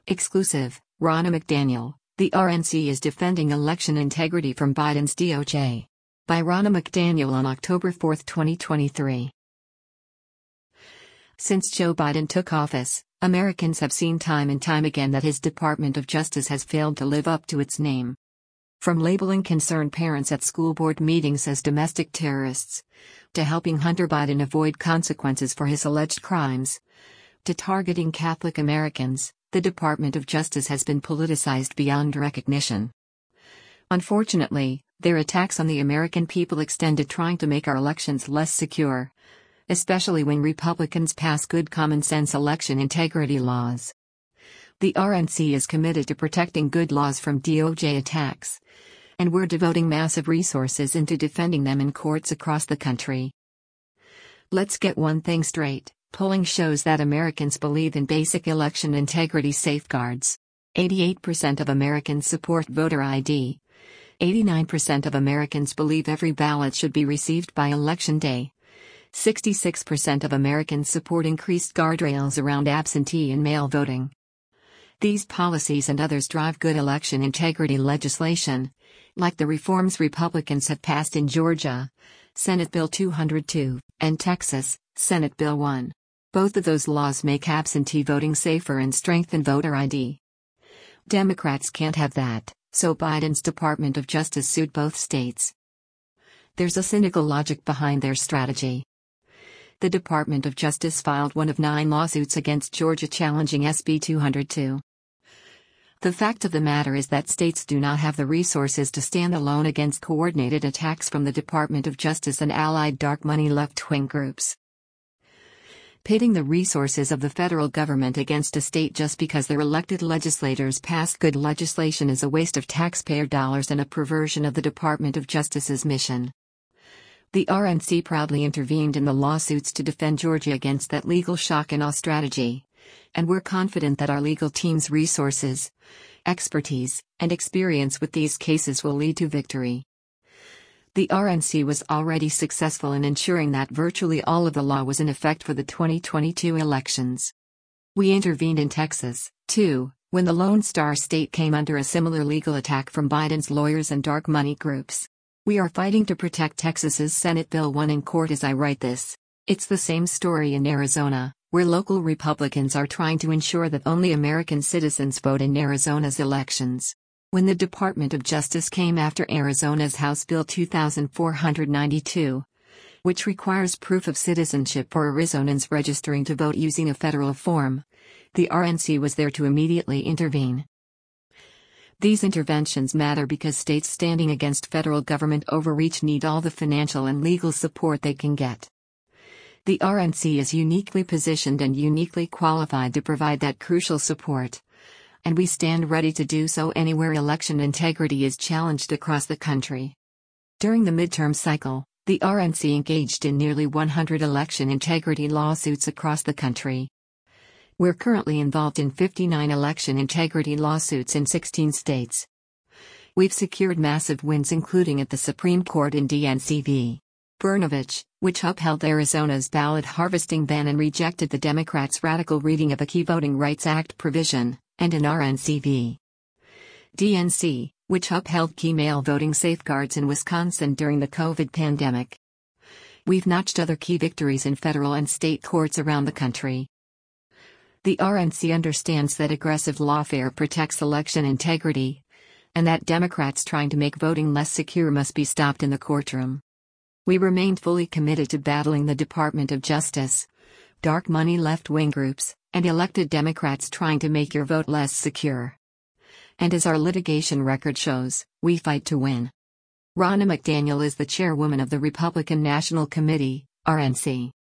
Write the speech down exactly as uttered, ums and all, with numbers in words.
Exclusive, Ronna McDaniel, the R N C is defending election integrity from Biden's D O J. By Ronna McDaniel on October fourth, twenty twenty-three. Since Joe Biden took office, Americans have seen time and time again that his Department of Justice has failed to live up to its name. From labeling concerned parents at school board meetings as domestic terrorists, to helping Hunter Biden avoid consequences for his alleged crimes, to targeting Catholic Americans, the Department of Justice has been politicized beyond recognition. Unfortunately, their attacks on the American people extend to trying to make our elections less secure, especially when Republicans pass good common sense election integrity laws. The R N C is committed to protecting good laws from D O J attacks, and we're devoting massive resources into defending them in courts across the country. Let's get one thing straight. Polling shows that Americans believe in basic election integrity safeguards. eighty-eight percent of Americans support voter I D. eighty-nine percent of Americans believe every ballot should be received by Election Day. sixty-six percent of Americans support increased guardrails around absentee and mail voting. These policies and others drive good election integrity legislation, like the reforms Republicans have passed in Georgia, Senate Bill two hundred two, and Texas, Senate Bill one. Both of those laws make absentee voting safer and strengthen voter I D. Democrats can't have that, so Biden's Department of Justice sued both states. There's a cynical logic behind their strategy. The Department of Justice filed one of nine lawsuits against Georgia challenging S B two hundred two. The fact of the matter is that states do not have the resources to stand alone against coordinated attacks from the Department of Justice and allied dark money left-wing groups. Pitting the resources of the federal government against a state just because their elected legislators passed good legislation is a waste of taxpayer dollars and a perversion of the Department of Justice's mission. The R N C proudly intervened in the lawsuits to defend Georgia against that legal shock and awe strategy, and we're confident that our legal team's resources, expertise, and experience with these cases will lead to victory. The R N C was already successful in ensuring that virtually all of the law was in effect for the twenty twenty-two elections. We intervened in Texas, too, when the Lone Star State came under a similar legal attack from Biden's lawyers and dark money groups. We are fighting to protect Texas's Senate Bill one in court as I write this. It's the same story in Arizona, where local Republicans are trying to ensure that only American citizens vote in Arizona's elections. When the Department of Justice came after Arizona's House Bill two thousand four hundred ninety-two, which requires proof of citizenship for Arizonans registering to vote using a federal form, the R N C was there to immediately intervene. These interventions matter because states standing against federal government overreach need all the financial and legal support they can get. The R N C is uniquely positioned and uniquely qualified to provide that crucial support, and we stand ready to do so anywhere election integrity is challenged across the country. During the midterm cycle, the R N C engaged in nearly one hundred election integrity lawsuits across the country. We're currently involved in fifty-nine election integrity lawsuits in sixteen states. We've secured massive wins including at the Supreme Court in D N C v. Brnovich, which upheld Arizona's ballot harvesting ban and rejected the Democrats' radical reading of a key Voting Rights Act provision, and in R N C v. D N C, which upheld key mail voting safeguards in Wisconsin during the COVID pandemic. We've notched other key victories in federal and state courts around the country. The R N C understands that aggressive lawfare protects election integrity, and that Democrats trying to make voting less secure must be stopped in the courtroom. We remain fully committed to battling the Department of Justice, dark money left-wing groups, and elected Democrats trying to make your vote less secure. And as our litigation record shows, we fight to win. Ronna McDaniel is the chairwoman of the Republican National Committee, R N C.